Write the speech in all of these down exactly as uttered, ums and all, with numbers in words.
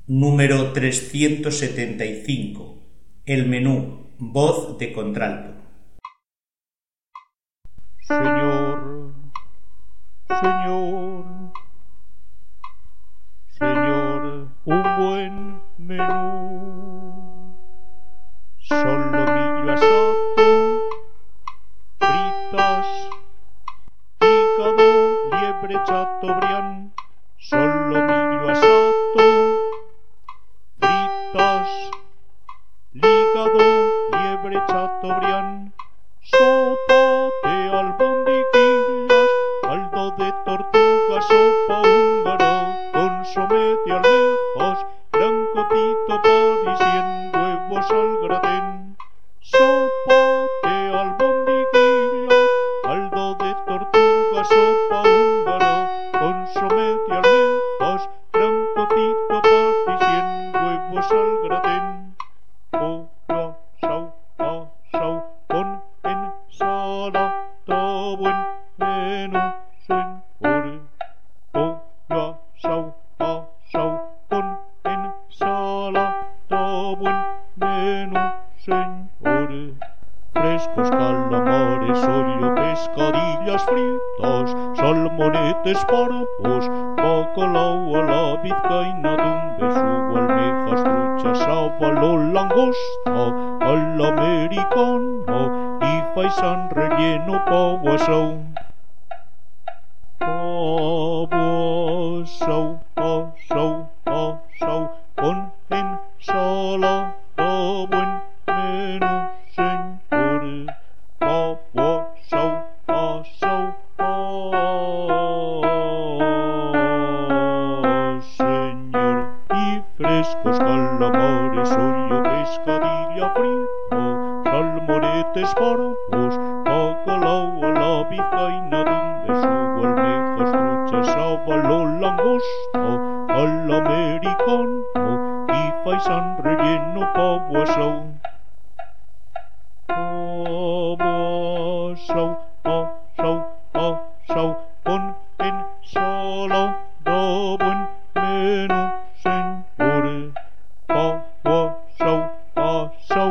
Número trescientos setenta y cinco. El menú, voz de contralto. Señor, señor, señor, un buen menú. Solomillo asado, fritas, hígado, liebre, chateaubriand. Solomillo asado, fritas, hígado, liebre, chateaubriand. Sopa de albondiguillas, caldo de tortuga, sopa húngara, consomé de almejas, gran cocido parisien, huevos al gratén. Sopa de albondiguillas, caldo de tortuga, sopa húngara, consomé de almejas, gran cocido parisien, huevos al gratén. Pollo asau, asau, con ensalada, buen menú, señor. Pollo asau, asau, con ensalada, buen menú, señor. Frescos calamares, olio, pescadillas fritas, salmonetes barbos, bacalao a la vizcaína, besugo, almejas, truchas, sábalo, langosta a la americana y faisán relleno, pavo asau. Pavo asau, asau, asau, con ensalada, buen menú, señor. Pavo asau, asau, ah, señor. Y frescos calamares, olio, pescadilla frita, salmonetes barbos, bacalao a la vizcaína, besugo, almejas, truchas, sábalo, langosta a la americana y faisán relleno, pavo asau. Pavo asau, asau, asau, con ensalada, buen menú, señor. Pavo asau, asau,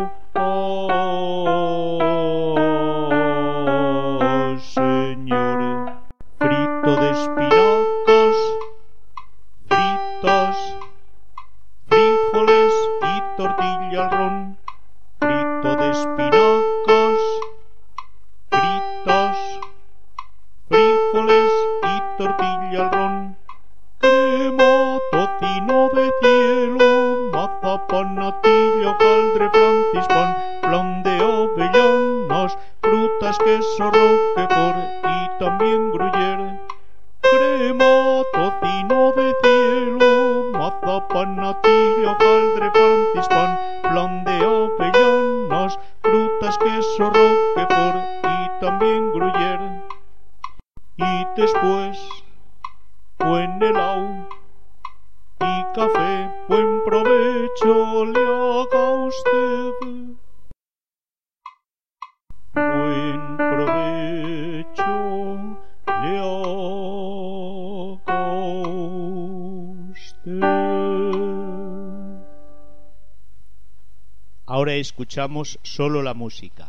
ah, señor. Frito de espinacas, fritas, frijoles y tortilla al ron. Frito de espinacas, fritas, frijoles y tortilla al ron. Crema, tocino de cielo, mazapán, natilla, hojaldre, francispan, flan de avellanas, frutas, queso, roquefort y también gruyere. Crema, tocino de cielo, mazapán, natilla, hojaldre, francispan, flan de avellanas, frutas, queso, roquefort y también gruyere. Y después, buen helado y café, buen provecho le haga usted. Buen provecho le haga usted. Ahora escuchamos solo la música.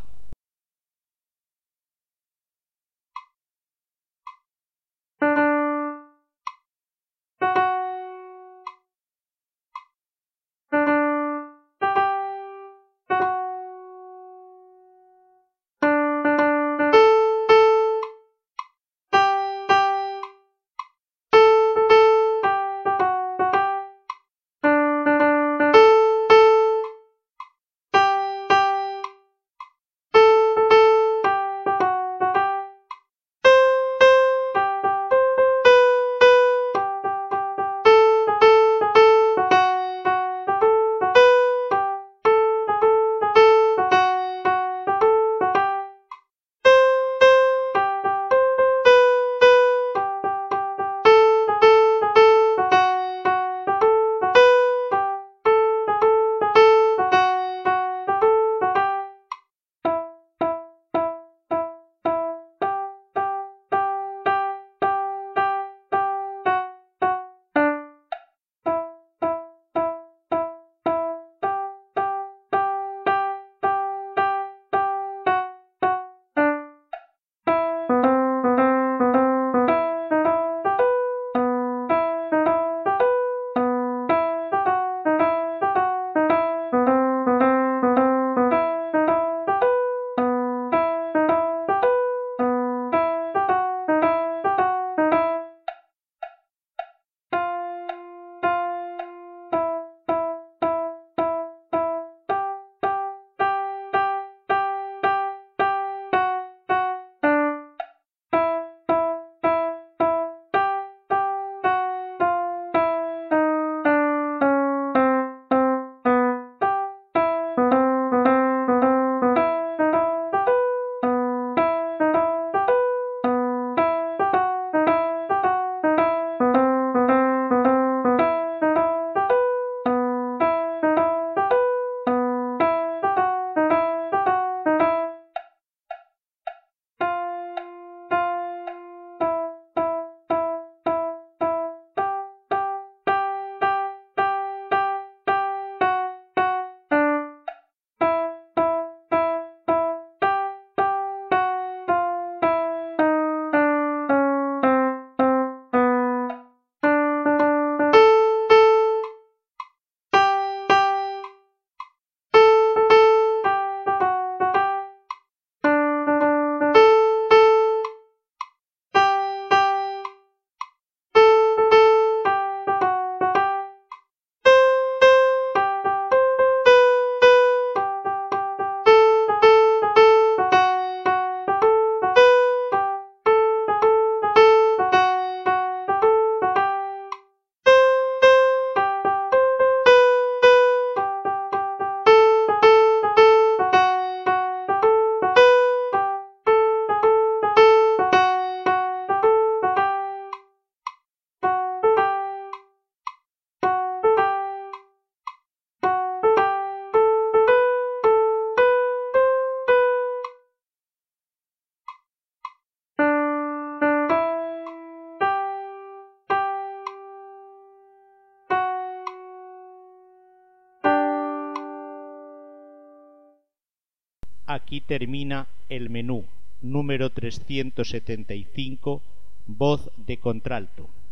Aquí termina el menú número trescientos setenta y cinco, voz de contralto.